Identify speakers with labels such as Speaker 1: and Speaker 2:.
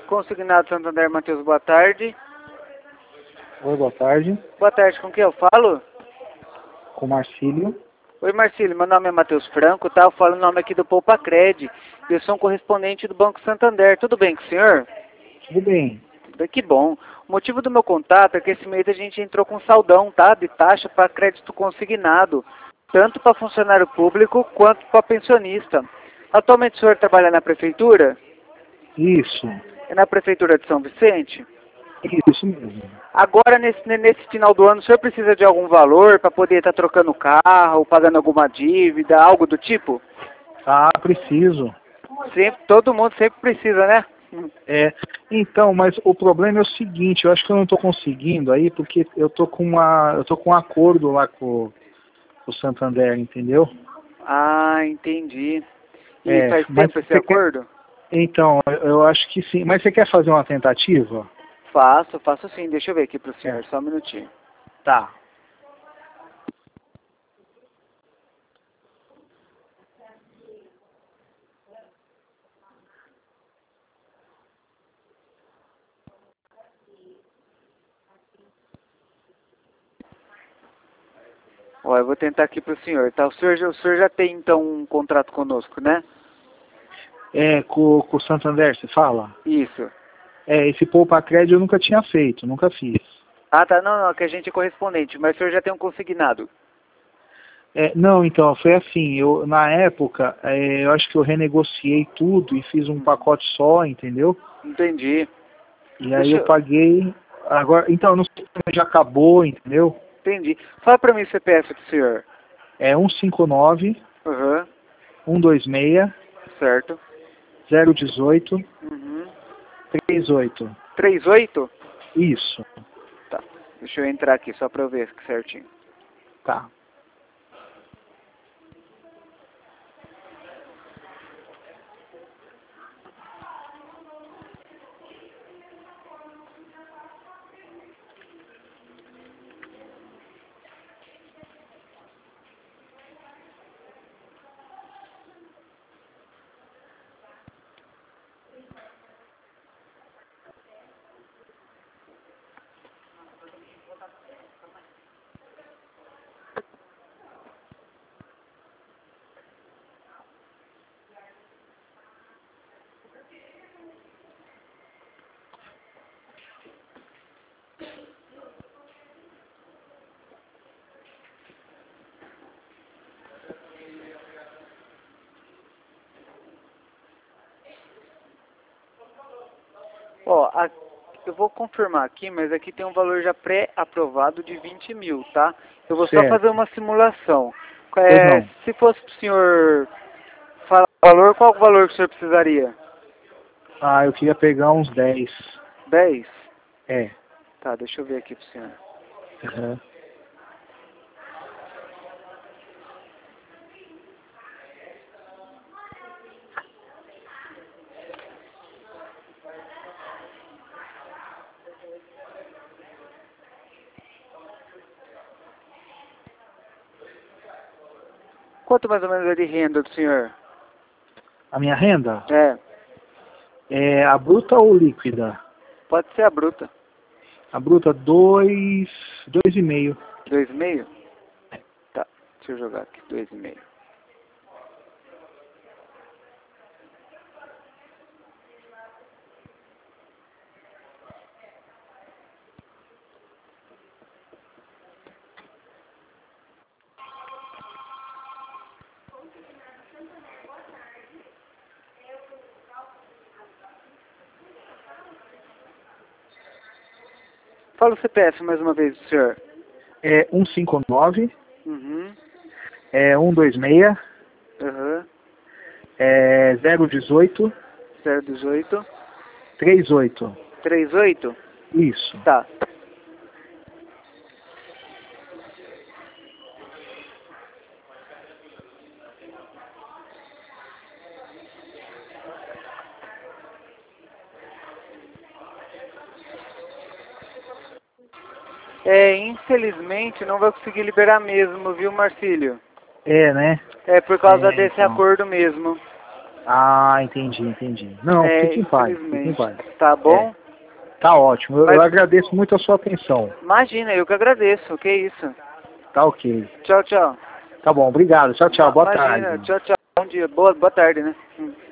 Speaker 1: Consignado Santander, Matheus, boa tarde.
Speaker 2: Oi, boa tarde.
Speaker 1: Boa tarde, com quem eu falo?
Speaker 2: Com Marcílio.
Speaker 1: Oi, Marcílio, meu nome é Matheus Franco, tá? Eu falo o nome aqui do Poupa Cred. Eu sou um correspondente do Banco Santander. Tudo bem com o senhor?
Speaker 2: Tudo bem.
Speaker 1: Que bom. O motivo do meu contato é que esse mês a gente entrou com saldão, tá? De taxa para crédito consignado. Tanto para funcionário público quanto para pensionista. Atualmente o senhor trabalha na prefeitura?
Speaker 2: Isso.
Speaker 1: É na prefeitura de São Vicente?
Speaker 2: Isso mesmo.
Speaker 1: Agora, nesse final do ano, o senhor precisa de algum valor para poder estar trocando carro, pagando alguma dívida, algo do tipo?
Speaker 2: Ah, preciso.
Speaker 1: Sempre, todo mundo sempre precisa, né?
Speaker 2: Então, mas o problema é o seguinte, eu acho que eu não estou conseguindo aí, porque eu tô com um acordo lá com o Santander, entendeu?
Speaker 1: Ah, entendi. E faz
Speaker 2: Mas
Speaker 1: tempo esse
Speaker 2: você quer.
Speaker 1: acordo?
Speaker 2: Então, eu acho que sim. Mas você quer fazer uma tentativa?
Speaker 1: Faço sim. Deixa eu ver aqui pro senhor,
Speaker 2: É.
Speaker 1: só um minutinho.
Speaker 2: Tá.
Speaker 1: Ó, eu vou tentar aqui pro senhor, tá? O senhor já tem, então, um contrato conosco, né?
Speaker 2: Com o Santander, você fala?
Speaker 1: Isso.
Speaker 2: Esse Poupa Cred eu nunca tinha feito, nunca fiz.
Speaker 1: Ah, tá. Não, que a gente é correspondente, mas o senhor já tem um consignado.
Speaker 2: Não, então, foi assim, na época, eu acho que eu renegociei tudo e fiz um pacote só, entendeu?
Speaker 1: Entendi.
Speaker 2: E aí eu paguei, agora, então, não sei se já acabou, entendeu?
Speaker 1: Entendi. Fala pra mim o CPF do senhor.
Speaker 2: É 159
Speaker 1: Aham.
Speaker 2: 126
Speaker 1: Certo.
Speaker 2: 018
Speaker 1: Uhum.
Speaker 2: 38.
Speaker 1: 38?
Speaker 2: Isso,
Speaker 1: Tá. Deixa eu entrar aqui só pra eu ver certinho.
Speaker 2: tá.
Speaker 1: Ó, eu vou confirmar aqui, mas aqui tem um valor já pré-aprovado de 20 mil, tá? Eu vou só fazer
Speaker 2: Certo.
Speaker 1: uma simulação.
Speaker 2: Pois não.
Speaker 1: Se fosse pro senhor falar o valor, qual o valor que o senhor precisaria?
Speaker 2: Ah, eu queria pegar uns 10.
Speaker 1: 10?
Speaker 2: É.
Speaker 1: Tá, deixa eu ver aqui pro senhor.
Speaker 2: Uhum.
Speaker 1: Quanto mais ou menos é de renda do senhor?
Speaker 2: A minha renda?
Speaker 1: É,
Speaker 2: É a bruta ou líquida?
Speaker 1: pode ser a bruta.
Speaker 2: A bruta, 2,5.
Speaker 1: 2,5? Tá, deixa eu jogar aqui, 2,5. Fala o CPF mais uma vez do senhor.
Speaker 2: É 159,
Speaker 1: Uhum,
Speaker 2: 126,
Speaker 1: aham,
Speaker 2: 018,
Speaker 1: 018,
Speaker 2: 38.
Speaker 1: 38?
Speaker 2: Isso.
Speaker 1: Tá. Infelizmente não vai conseguir liberar mesmo, viu, Marcílio?
Speaker 2: Né?
Speaker 1: É por causa desse
Speaker 2: Então.
Speaker 1: acordo mesmo.
Speaker 2: Ah, entendi. Não, fique em paz, fique em paz.
Speaker 1: Tá bom?
Speaker 2: Tá ótimo. Eu agradeço muito a sua atenção.
Speaker 1: Imagina, eu que agradeço. Que isso.
Speaker 2: Tá ok.
Speaker 1: Tchau, tchau.
Speaker 2: Tá bom, obrigado. Tchau, boa
Speaker 1: Imagina,
Speaker 2: tarde.
Speaker 1: tchau. Bom dia, boa tarde, né?